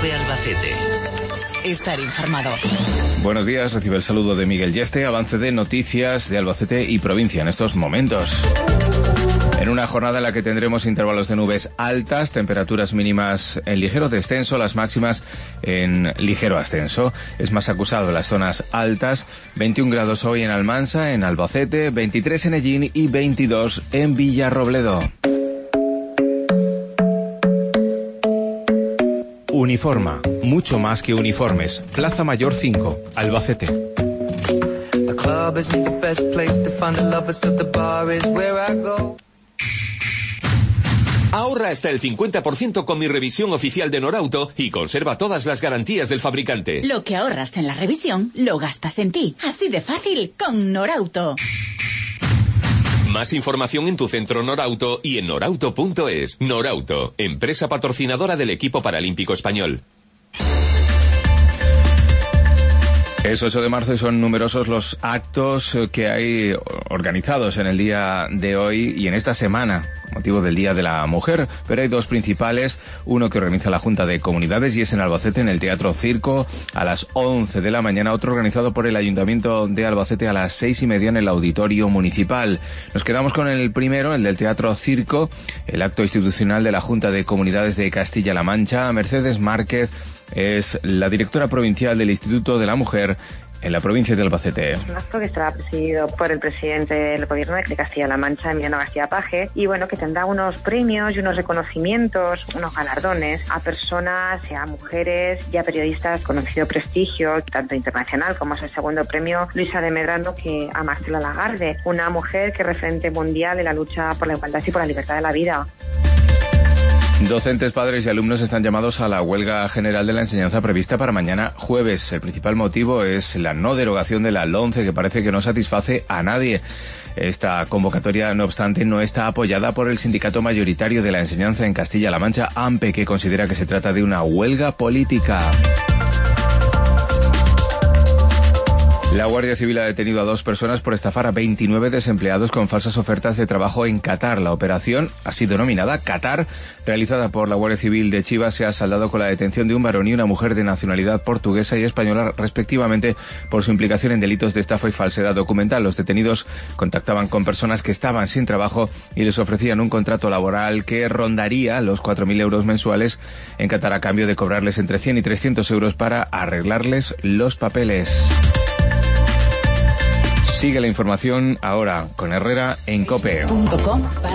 ITV Albacete. Estar informado. Buenos días, recibe el saludo de Miguel Yeste, avance de noticias de Albacete y provincia en estos momentos. En una jornada en la que tendremos intervalos de nubes altas, temperaturas mínimas en ligero descenso, las máximas en ligero ascenso. Es más acusado en las zonas altas, 21 grados hoy en Almansa, en Albacete, 23 en Ellín y 22 en Villarrobledo. Uniforma, mucho más que uniformes. Plaza Mayor 5, Albacete. Ahorra hasta el 50% con mi revisión oficial de Norauto y conserva todas las garantías del fabricante. Lo que ahorras en la revisión, lo gastas en ti. Así de fácil, con Norauto. Más información en tu centro Norauto y en norauto.es. Norauto, empresa patrocinadora del equipo paralímpico español. Es 8 de marzo y son numerosos los actos que hay organizados en el día de hoy y en esta semana, con motivo del Día de la Mujer, pero hay dos principales, uno que organiza la Junta de Comunidades y es en Albacete, en el Teatro Circo, a las 11 de la mañana, otro organizado por el Ayuntamiento de Albacete a las 6:30 en el Auditorio Municipal. Nos quedamos con el primero, el del Teatro Circo, el acto institucional de la Junta de Comunidades de Castilla-La Mancha. Mercedes Márquez es la directora provincial del Instituto de la Mujer en la provincia de Albacete. Es un acto que estará presidido por el presidente del gobierno de Castilla-La Mancha, Emiliano García Paje, y bueno, que tendrá unos premios y unos reconocimientos, unos galardones a personas, a mujeres y a periodistas con conocido prestigio, tanto internacional como es el segundo premio Luisa de Medrano que a Marcela Lagarde, una mujer que es referente mundial en la lucha por la igualdad y por la libertad de la vida. Docentes, padres y alumnos están llamados a la huelga general de la enseñanza prevista para mañana jueves. El principal motivo es la no derogación de la LOMCE, que parece que no satisface a nadie. Esta convocatoria, no obstante, no está apoyada por el sindicato mayoritario de la enseñanza en Castilla-La Mancha, AMPE, que considera que se trata de una huelga política. La Guardia Civil ha detenido a 2 personas por estafar a 29 desempleados con falsas ofertas de trabajo en Qatar. La operación, así denominada Qatar, realizada por la Guardia Civil de Chivas, se ha saldado con la detención de un varón y una mujer de nacionalidad portuguesa y española, respectivamente, por su implicación en delitos de estafa y falsedad documental. Los detenidos contactaban con personas que estaban sin trabajo y les ofrecían un contrato laboral que rondaría los 4.000 euros mensuales en Qatar a cambio de cobrarles entre 100 y 300 euros para arreglarles los papeles. Sigue la información ahora con Herrera en COPE.